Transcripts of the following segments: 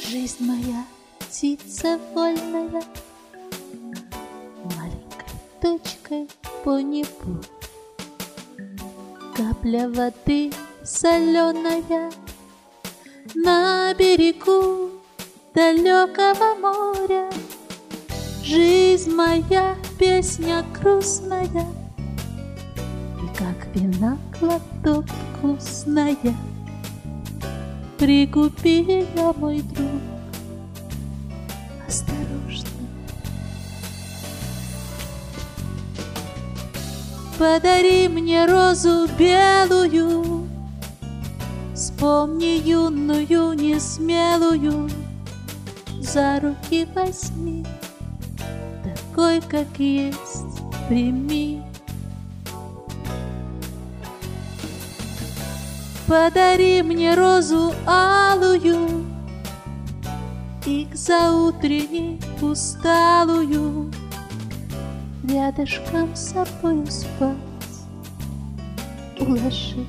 Жизнь моя, птица вольная, маленькой точкой по небу. Капля воды соленая на берегу далекого моря. Жизнь моя, песня грустная, и как вина глоток вкусная. Прикупи ее, мой друг, осторожно. Подари мне розу белую, вспомни юную несмелую, за руки возьми, такой, как есть, прими. Подари мне розу алую и к заутренней усталую рядышком с собою спать уложи.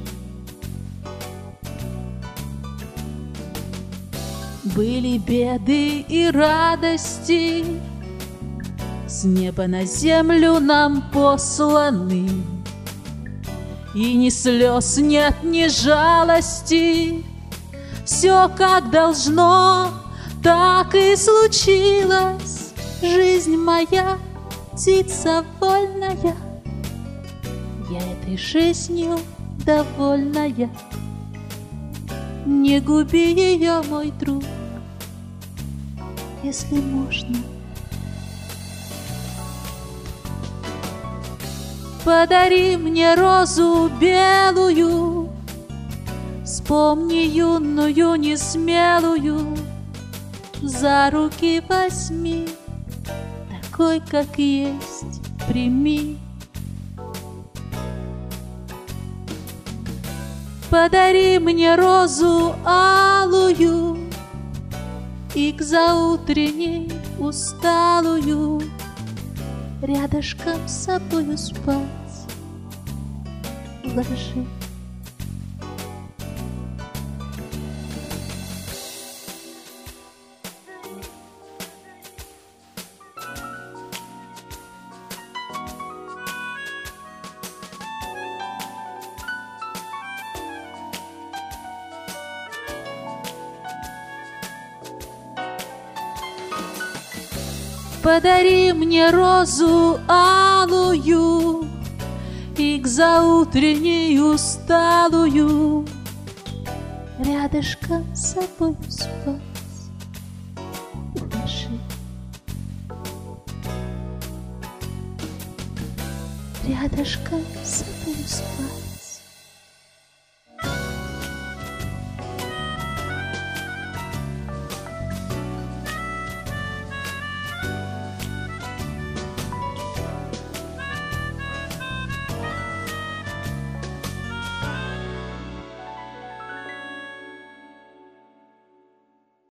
Были беды и радости, с неба на землю нам посланы, и ни слез нет, ни жалости. Все как должно, так и случилось. Жизнь моя, птица вольная, я этой жизнью довольная. Не губи ее, мой друг, если можно. Подари мне розу белую, вспомни юную несмелую, за руки возьми, такой, как есть, прими. Подари мне розу алую и к заутренней усталую рядышком с собою спать ложи. Подари мне розу алую и к заутренней усталую рядышком с собой спать уложи. Рядышком с собой спать